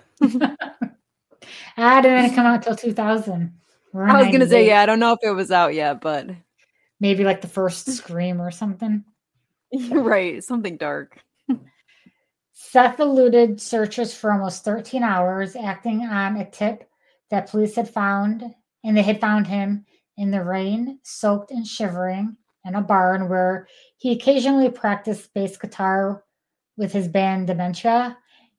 Didn't come out till 2000. I was gonna say, yeah, I don't know if it was out yet, but maybe like the first Scream or something. Right, something dark. Seth eluded searchers for almost 13 hours, acting on a tip that police had found, and they had found him in the rain, soaked and shivering, in a barn where he occasionally practiced bass guitar with his band Dementia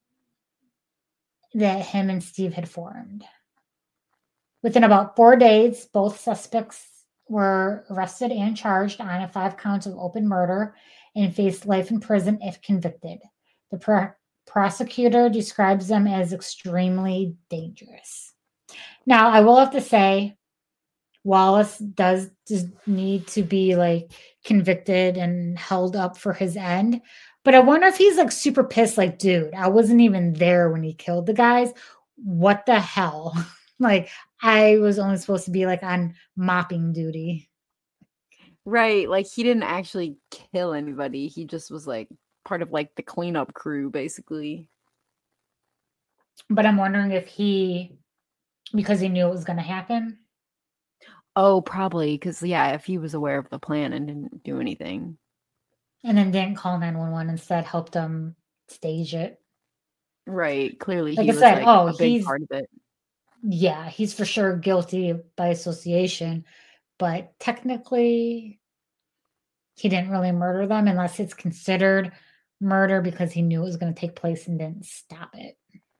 that him and Steve had formed. Within about 4 days, both suspects were arrested and charged on 5 counts of open murder and faced life in prison if convicted. The prosecutor describes them as extremely dangerous. Now, I will have to say, Wallace does need to be like convicted and held up for his end. But I wonder if he's like super pissed, like, dude, I wasn't even there when he killed the guys. What the hell? Like, I was only supposed to be like on mopping duty. Right. Like, he didn't actually kill anybody. He just was like part of like the cleanup crew, basically. But I'm wondering if because he knew it was going to happen. Oh, probably. Because, yeah, if he was aware of the plan and didn't do anything. And then didn't call 911, instead helped them stage it. Right. Clearly, like he I was said, like a big part of it. Yeah, he's for sure guilty by association. But technically, he didn't really murder them unless it's considered murder because he knew it was going to take place and didn't stop it.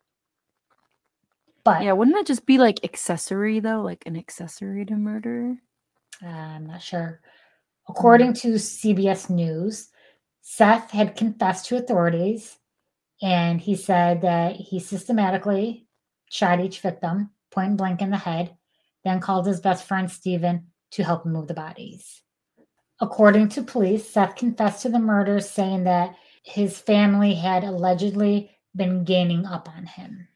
But yeah, wouldn't that just be like accessory, though? Like an accessory to murder? I'm not sure. According to CBS News, Seth had confessed to authorities, and he said that he systematically shot each victim point blank in the head, then called his best friend Steven to help him move the bodies. According to police, Seth confessed to the murders, saying that his family had allegedly been ganging up on him.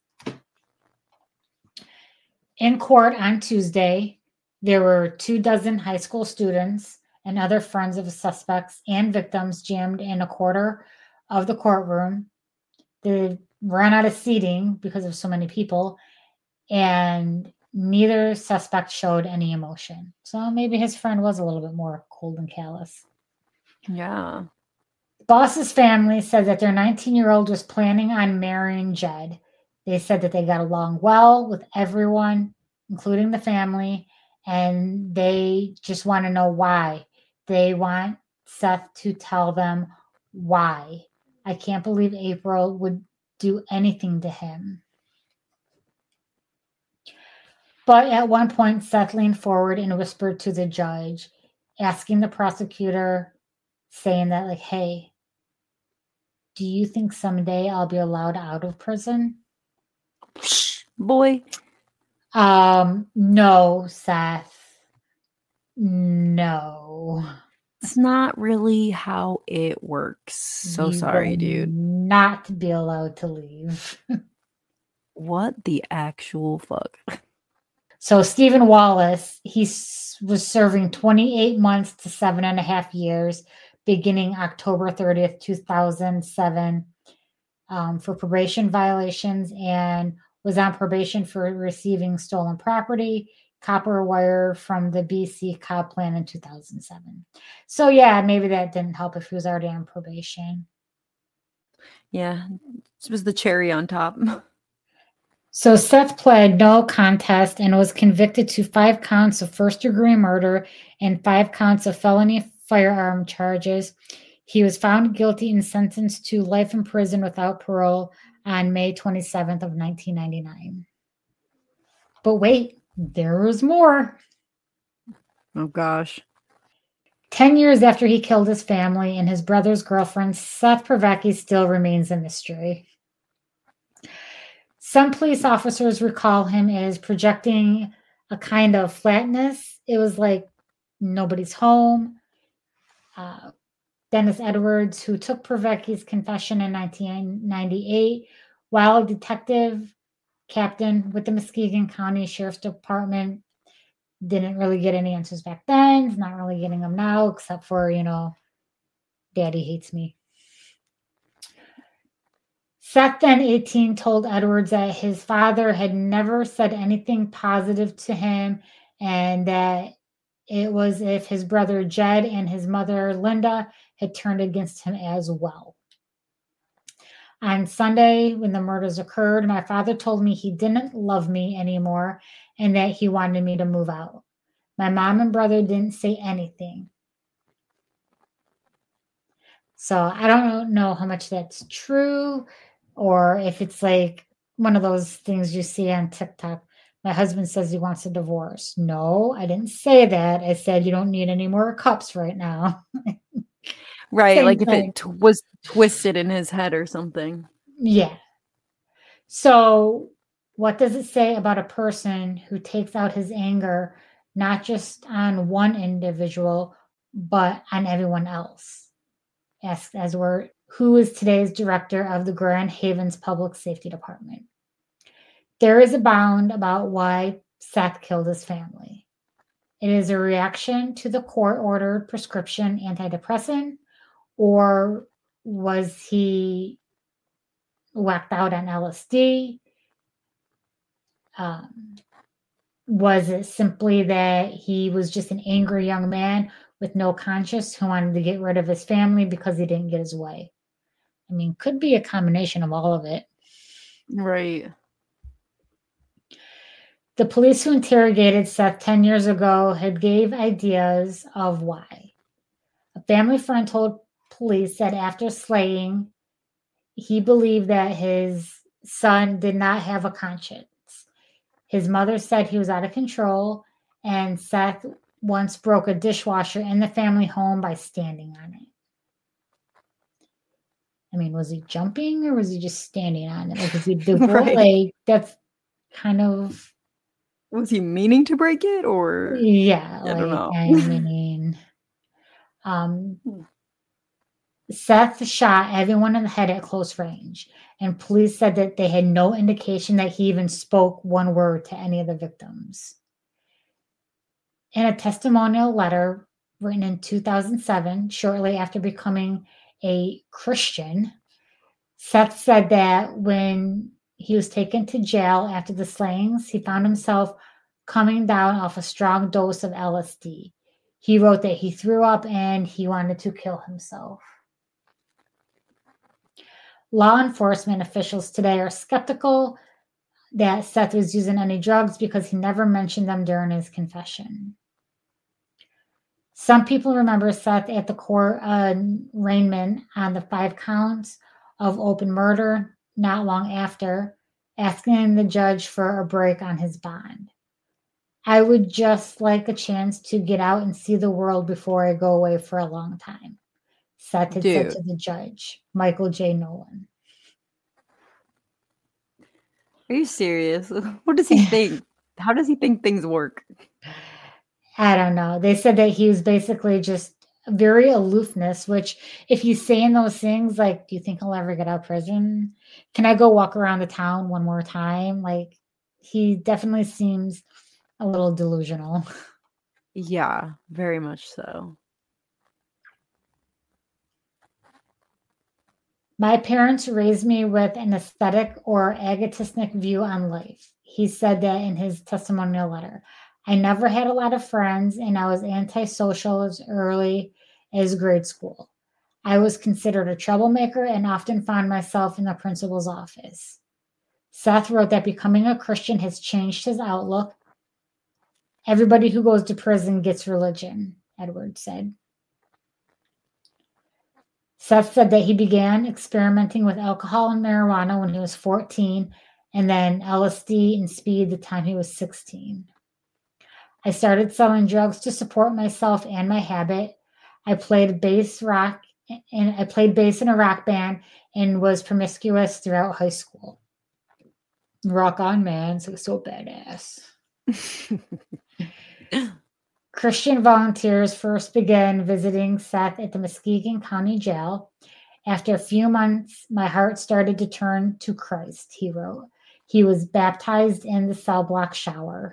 In court on Tuesday, there were 24 high school students and other friends of the suspects and victims jammed in a quarter of the courtroom. They ran out of seating because of so many people, and neither suspect showed any emotion. So maybe his friend was a little bit more cold and callous. Yeah. Boss's family said that their 19-year-old was planning on marrying Jed. They said that they got along well with everyone, including the family, and they just want to know why. They want Seth to tell them why. I can't believe April would do anything to him. But at one point, Seth leaned forward and whispered to the judge, asking the prosecutor, saying that, like, hey, do you think someday I'll be allowed out of prison? Boy. No, Seth. No. It's not really how it works. So sorry, dude. Not be allowed to leave. What the actual fuck? So Stephen Wallace, he was serving 28 months to 7.5 years, beginning October 30th, 2007, for probation violations, and was on probation for receiving stolen property, copper wire from the BC Cob Plan in 2007. So yeah, maybe that didn't help if he was already on probation. Yeah, this was the cherry on top. So Seth pled no contest and was convicted to 5 counts of first-degree murder and 5 counts of felony firearm charges. He was found guilty and sentenced to life in prison without parole on May 27th of 1999. But wait, there was more. Oh, gosh. 10 years after he killed his family and his brother's girlfriend, Seth Pravecki still remains a mystery. Some police officers recall him as projecting a kind of flatness. It was like nobody's home. Dennis Edwards, who took Pravecki's confession in 1998, while a detective captain with the Muskegon County Sheriff's Department, didn't really get any answers back then. He's not really getting them now, except for, Daddy hates me. Seth, then 18, told Edwards that his father had never said anything positive to him and that it was if his brother Jed and his mother Linda had turned against him as well. On Sunday, when the murders occurred, my father told me he didn't love me anymore and that he wanted me to move out. My mom and brother didn't say anything. So I don't know how much that's true or if it's like one of those things you see on TikTok. My husband says he wants a divorce. No, I didn't say that. I said you don't need any more cups right now. Right, Same like if thing. it was twisted in his head or something. Yeah. So what does it say about a person who takes out his anger not just on one individual, but on everyone else? Asked Edwards, who is today's director of the Grand Havens Public Safety Department. There is a bound about why Seth killed his family. It is a reaction to the court-ordered prescription antidepressant, or was he whacked out on LSD? Was it simply that he was just an angry young man with no conscience who wanted to get rid of his family because he didn't get his way? I mean, could be a combination of all of it. Right. The police who interrogated Seth 10 years ago had gave ideas of why. A family friend told police that after slaying, he believed that his son did not have a conscience. His mother said he was out of control, and Seth once broke a dishwasher in the family home by standing on it. I mean, was he jumping or was he just standing on it? Like, if he did Right. like that's kind of. Was he meaning to break it or? Yeah, I don't know. I mean, Seth shot everyone in the head at close range, and police said that they had no indication that he even spoke one word to any of the victims. In a testimonial letter written in 2007, shortly after becoming a Christian, Seth said that when he was taken to jail after the slayings, he found himself coming down off a strong dose of LSD. He wrote that he threw up and he wanted to kill himself. Law enforcement officials today are skeptical that Seth was using any drugs because he never mentioned them during his confession. Some people remember Seth at the court arraignment on the 5 counts of open murder not long after, asking the judge for a break on his bond. I would just like a chance to get out and see the world before I go away for a long time, Seth had said to the judge, Michael J. Nolan. Are you serious? What does he think? How does he think things work? I don't know. They said that he was basically just very aloofness, which if he's saying those things, like, do you think he'll ever get out of prison? Can I go walk around the town one more time? Like, he definitely seems a little delusional. Yeah, very much so. My parents raised me with an aesthetic or egotistic view on life. He said that in his testimonial letter. I never had a lot of friends, and I was antisocial as early as grade school. I was considered a troublemaker and often found myself in the principal's office. Seth wrote that becoming a Christian has changed his outlook. Everybody who goes to prison gets religion, Edwards said. Seth said that he began experimenting with alcohol and marijuana when he was 14, and then LSD and speed the time he was 16. I started selling drugs to support myself and my habit. I played bass in a rock band and was promiscuous throughout high school. Rock on, man. So badass. Christian volunteers first began visiting Seth at the Muskegon County Jail. After a few months, my heart started to turn to Christ, he wrote. He was baptized in the cell block shower.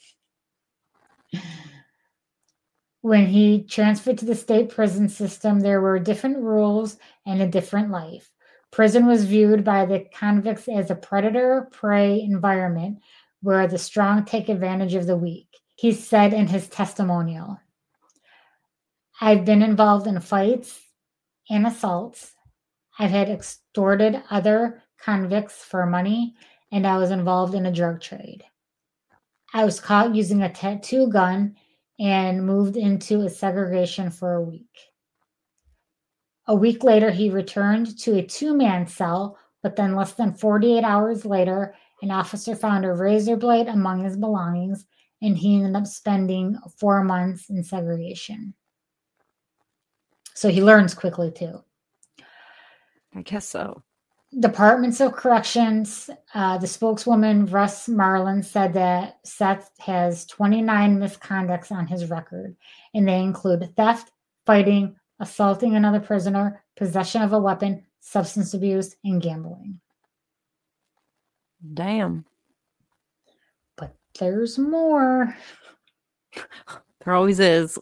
When he transferred to the state prison system, there were different rules and a different life. Prison was viewed by the convicts as a predator-prey environment where the strong take advantage of the weak. He said in his testimonial, I've been involved in fights and assaults. I've had extorted other convicts for money, and I was involved in a drug trade. I was caught using a tattoo gun and moved into a segregation for a week. A week later, he returned to a two-man cell, but then less than 48 hours later, an officer found a razor blade among his belongings, and he ended up spending 4 months in segregation. So he learns quickly, too. I guess so. Departments of Corrections, the spokeswoman, Russ Marlin, said that Seth has 29 misconducts on his record, and they include theft, fighting, assaulting another prisoner, possession of a weapon, substance abuse, and gambling. Damn. But there's more. There always is.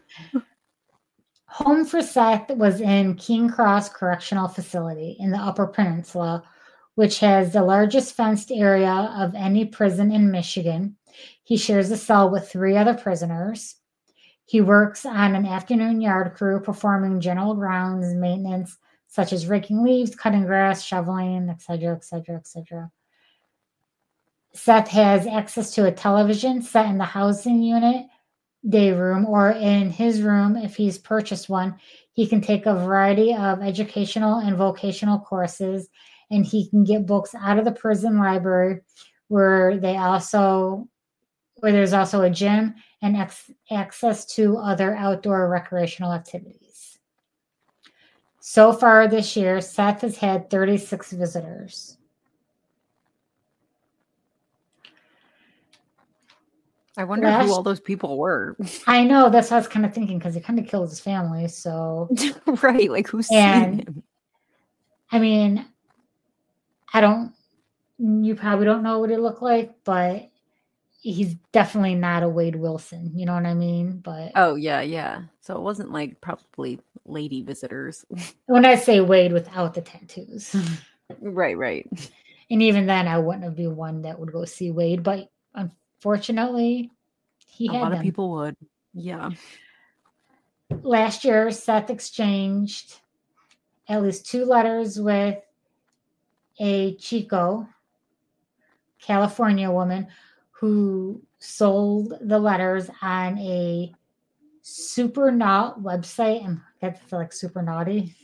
Home for Seth was in King Cross Correctional Facility in the Upper Peninsula, which has the largest fenced area of any prison in Michigan. He shares a cell with 3 other prisoners. He works on an afternoon yard crew performing general grounds maintenance, such as raking leaves, cutting grass, shoveling, etc., etc., etc. Seth has access to a television set in the housing unit day room, or in his room if he's purchased one. He can take a variety of educational and vocational courses, and he can get books out of the prison library where there's also a gym and access to other outdoor recreational activities. So far this year, Seth has had 36 visitors. I wonder who all those people were. I know, that's what I was kind of thinking, because he kind of killed his family, so... Right, like who's seen him? I mean, you probably don't know what he looked like, but he's definitely not a Wade Wilson, you know what I mean? But oh, yeah. So it wasn't like probably lady visitors. When I say Wade, without the tattoos. Right. And even then, I wouldn't be one that would go see Wade, but unfortunately, he had them. A lot of people would. Yeah. Last year, Seth exchanged at least 2 letters with a Chico, California woman, who sold the letters on a Supernaut website. And that's like super naughty.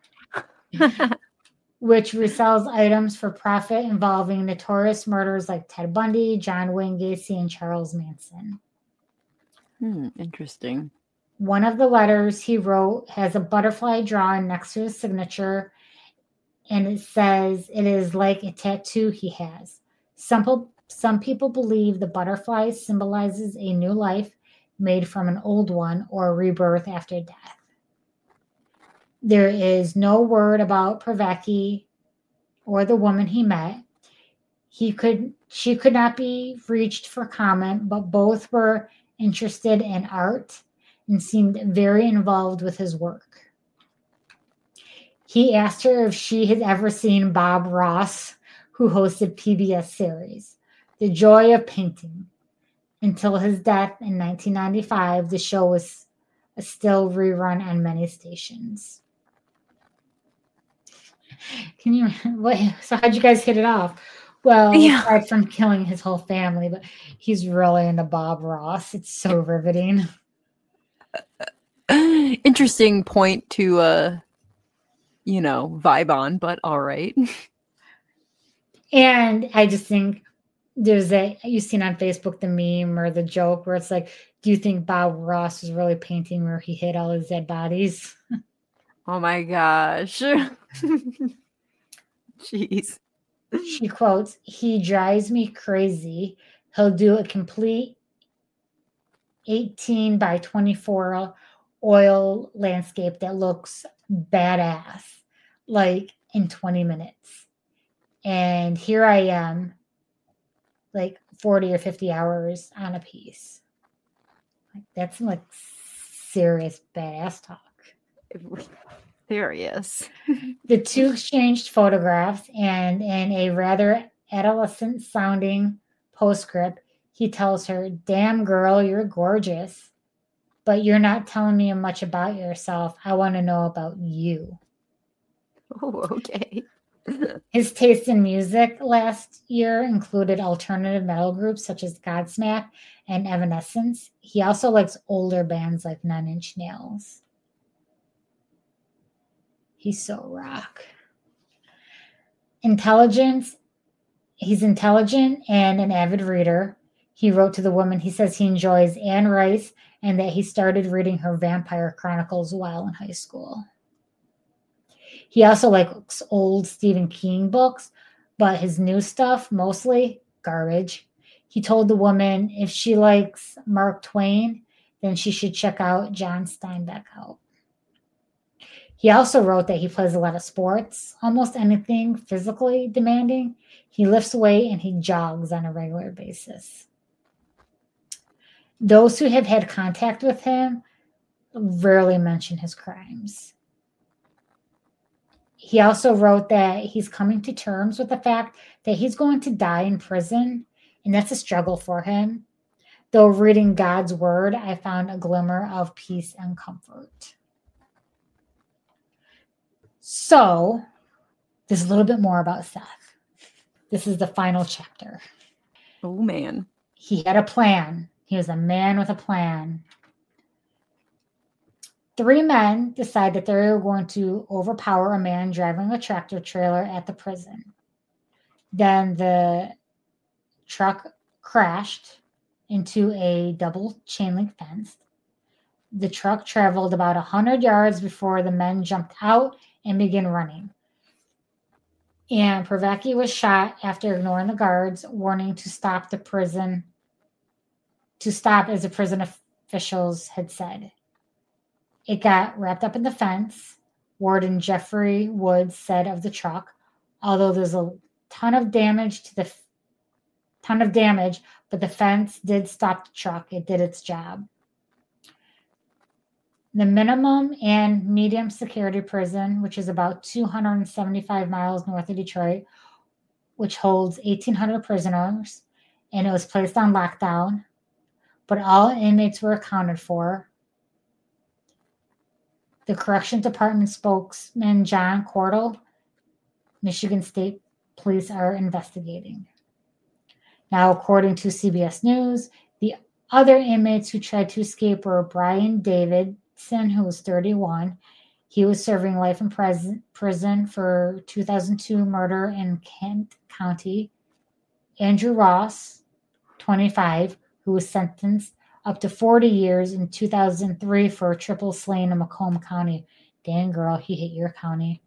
Which resells items for profit involving notorious murderers like Ted Bundy, John Wayne Gacy, and Charles Manson. Interesting. One of the letters he wrote has a butterfly drawn next to his signature, and it says it is like a tattoo he has. Some people believe the butterfly symbolizes a new life made from an old one, or a rebirth after death. There is no word about Pravecki or the woman he met. She could not be reached for comment, but both were interested in art and seemed very involved with his work. He asked her if she had ever seen Bob Ross, who hosted PBS series The Joy of Painting. Until his death in 1995, the show was still rerun on many stations. So how'd you guys hit it off? Well, aside from killing his whole family, but he's really into Bob Ross. It's so riveting. Interesting point to, vibe on, but all right. And I just think you've seen on Facebook the meme or the joke where it's like, do you think Bob Ross was really painting where he hid all his dead bodies? Oh my gosh. Jeez. She quotes, "He drives me crazy. He'll do a complete 18 by 24 oil landscape that looks badass, like in 20 minutes. And here I am, like 40 or 50 hours on a piece." Like, that's some like serious badass talk. Serious. The two exchanged photographs, and in a rather adolescent sounding postscript, he tells her, "Damn girl, you're gorgeous, but you're not telling me much about yourself. I want to know about you." Oh, okay. His taste in music last year included alternative metal groups such as Godsmack and Evanescence. He also likes older bands like Nine Inch Nails. He's so rock. Intelligence. He's intelligent and an avid reader. He wrote to the woman, he says he enjoys Anne Rice and that he started reading her Vampire Chronicles while in high school. He also likes old Stephen King books, but his new stuff, mostly garbage. He told the woman if she likes Mark Twain, then she should check out John Steinbeck out. He also wrote that he plays a lot of sports, almost anything physically demanding. He lifts weight and he jogs on a regular basis. Those who have had contact with him rarely mention his crimes. He also wrote that he's coming to terms with the fact that he's going to die in prison, and that's a struggle for him. Though reading God's word, I found a glimmer of peace and comfort. So, there's a little bit more about Seth. This is the final chapter. Oh, man. He had a plan. He was a man with a plan. 3 men decide that they're going to overpower a man driving a tractor trailer at the prison. Then the truck crashed into a double chain link fence. The truck traveled about 100 yards before the men jumped out and began running. And Pravecki was shot after ignoring the guards' warning to stop as the prison officials had said. It got wrapped up in the fence, Warden Jeffrey Woods said of the truck. Although there's a ton of damage, but the fence did stop the truck. It did its job. The minimum and medium security prison, which is about 275 miles north of Detroit, which holds 1,800 prisoners, and it was placed on lockdown, but all inmates were accounted for. The Corrections Department spokesman John Cordell, Michigan State Police are investigating. Now, according to CBS News, the other inmates who tried to escape were Brian Davidson, who was 31. He was serving life in prison for 2002 murder in Kent County. Andrew Ross, 25, who was sentenced up to 40 years in 2003 for triple slaying in Macomb County. Dang, girl, he hit your county.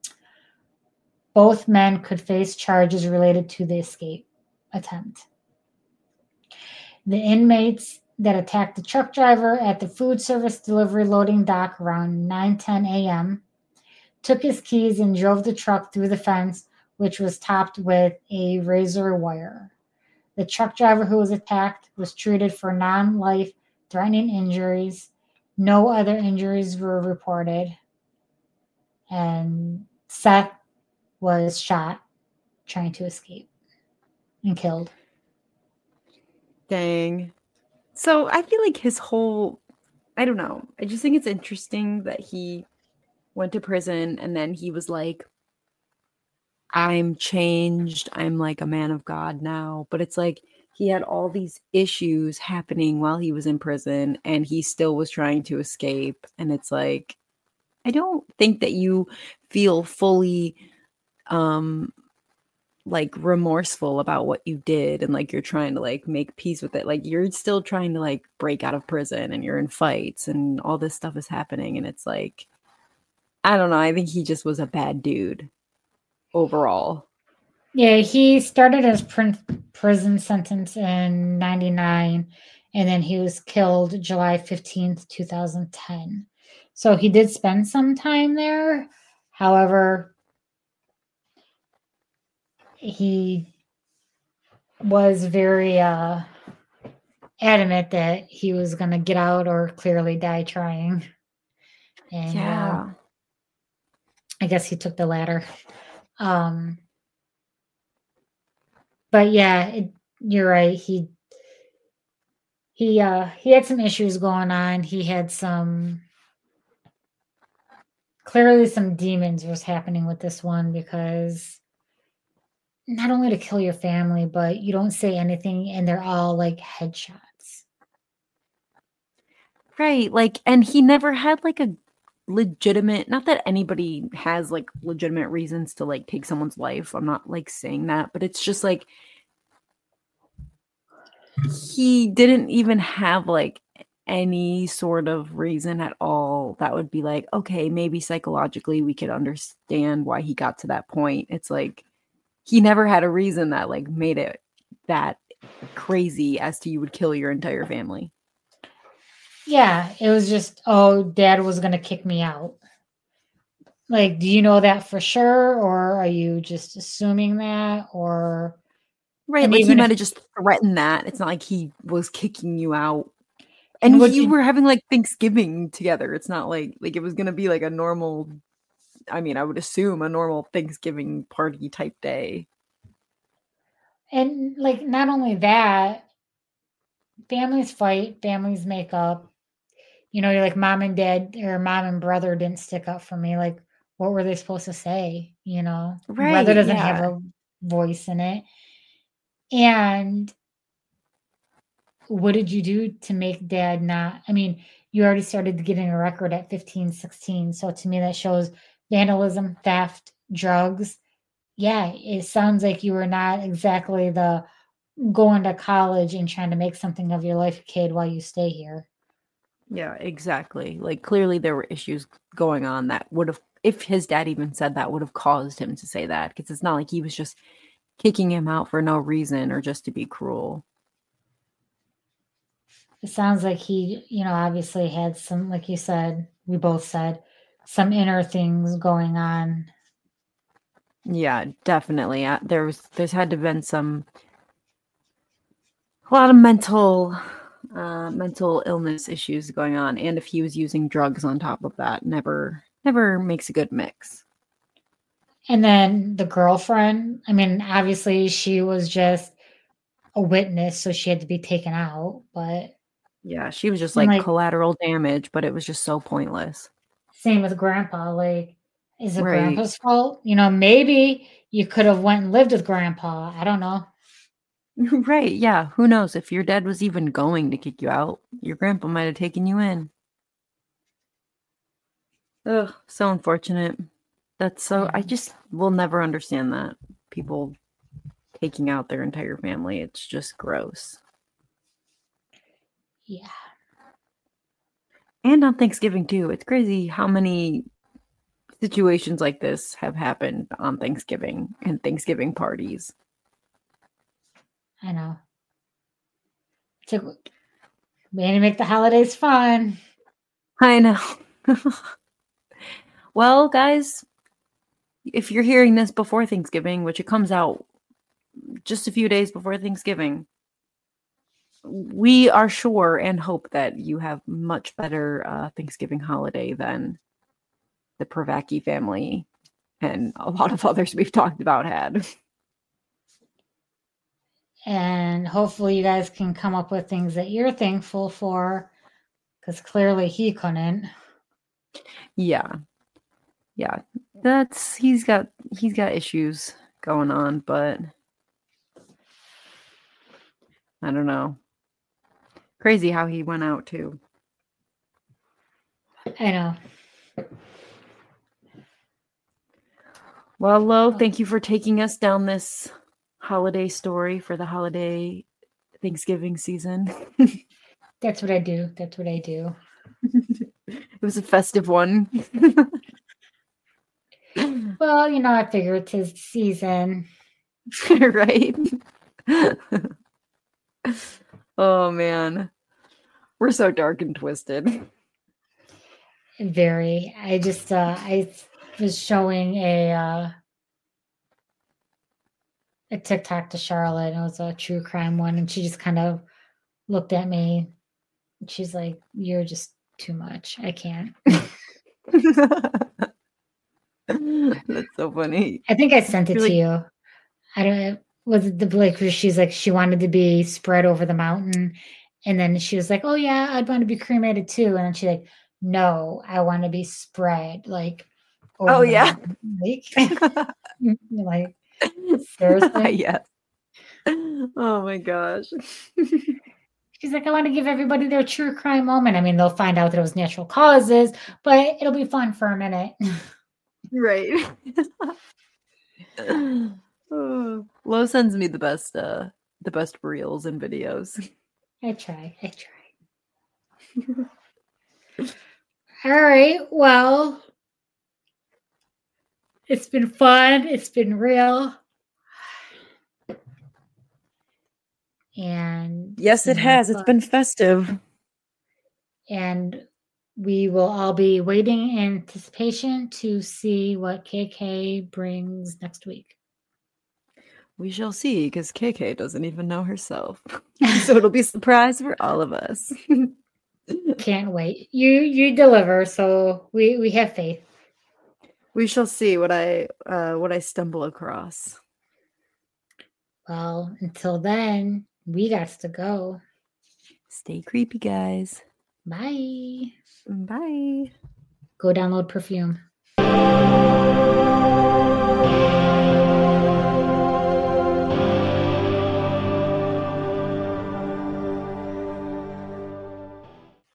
Both men could face charges related to the escape attempt. The inmates that attacked the truck driver at the food service delivery loading dock around 9:10 a.m. took his keys and drove the truck through the fence, which was topped with a razor wire. The truck driver who was attacked was treated for non-life-threatening injuries. No other injuries were reported. And Seth was shot trying to escape and killed. Dang. So I feel like his whole, I don't know. I just think it's interesting that he went to prison and then he was like, I'm changed. I'm like a man of God now. But it's like he had all these issues happening while he was in prison and he still was trying to escape. And it's like, I don't think that you feel fully like remorseful about what you did and like you're trying to like make peace with it. Like you're still trying to like break out of prison and you're in fights and all this stuff is happening. And it's like, I don't know. I think he just was a bad dude overall. Yeah, he started his prison sentence in 99, and then he was killed July 15th, 2010. So he did spend some time there. However, he was very adamant that he was going to get out or clearly die trying. And Yeah. I guess he took the latter. But yeah, you're right. He had some issues going on. He had clearly some demons was happening with this one, because not only to kill your family, but you don't say anything and they're all like headshots. Right. Like, and he never had like a legitimate, not that anybody has like legitimate reasons to like take someone's life. I'm not like saying that, but it's just like he didn't even have like any sort of reason at all that would be like, okay, maybe psychologically we could understand why he got to that point. It's like he never had a reason that like made it that crazy as to you would kill your entire family. Yeah, it was just, oh, dad was going to kick me out. Like, do you know that for sure? Or are you just assuming that? Or right, like he might have just threatened that. It's not like he was kicking you out. And you were having like Thanksgiving together. It's not like it was going to be like a normal, I mean, I would assume a normal Thanksgiving party type day. And like, not only that, families fight, families make up. You know, you're like, mom and dad or mom and brother didn't stick up for me. Like, what were they supposed to say? You know, right, brother doesn't have a voice in it. And what did you do to make dad not? I mean, you already started getting a record at 15, 16. So to me, that shows vandalism, theft, drugs. Yeah, it sounds like you were not exactly the going to college and trying to make something of your life kid while you stay here. Yeah, exactly. Like clearly there were issues going on that would have, if his dad even said that, would have caused him to say that, because it's not like he was just kicking him out for no reason or just to be cruel. It sounds like he, you know, obviously had some, like you said, we both said, some inner things going on. Yeah, definitely. There's had to have been a lot of mental illness issues going on, and if he was using drugs on top of that, never makes a good mix. And then the girlfriend, I mean, obviously she was just a witness, so she had to be taken out, but yeah, she was just like collateral damage, but it was just so pointless. Same with grandpa. Like, is it grandpa's fault? You know, maybe you could have went and lived with grandpa. I don't know. Right, yeah. Who knows? If your dad was even going to kick you out, your grandpa might have taken you in. Ugh, so unfortunate. That's so, I just will never understand that. People taking out their entire family. It's just gross. Yeah. And on Thanksgiving too. It's crazy how many situations like this have happened on Thanksgiving and Thanksgiving parties. I know. We need to make the holidays fun. I know. Well, guys, if you're hearing this before Thanksgiving, which it comes out just a few days before Thanksgiving, we are sure and hope that you have much better Thanksgiving holiday than the Pravacki family and a lot of others we've talked about had. And hopefully you guys can come up with things that you're thankful for, because clearly he couldn't. Yeah. He's got issues going on, but I don't know. Crazy how he went out too. I know. Well, Lo, thank you for taking us down this holiday story for the holiday Thanksgiving season. That's what I do. It was a festive one. Well, you know, I figure it's his season. Right? Oh man. We're so dark and twisted. Very. I just I was showing a TikTok to Charlotte, and it was a true crime one, and she just kind of looked at me. And she's like, "You're just too much. I can't." That's so funny. I think I sent it You're to like- you. I don't know. Was it the like where she's like she wanted to be spread over the mountain, and then she was like, "Oh yeah, I'd want to be cremated too," and then she's like, "No, I want to be spread like." Over Oh the yeah. mountain." Like seriously. Yes. Oh my gosh. She's like, I want to give everybody their true crime moment. I mean, they'll find out that it was natural causes, but it'll be fun for a minute. Right. Oh, Lo sends me the best reels and videos. I try. All right. Well, it's been fun. It's been real. And Yes, it has. It's been festive. And we will all be waiting in anticipation to see what KK brings next week. We shall see, because KK doesn't even know herself. So it'll be a surprise for all of us. Can't wait. You deliver, so we have faith. We shall see what I stumble across. Well, until then, we got to go. Stay creepy, guys. Bye. Bye. Go download Perfume.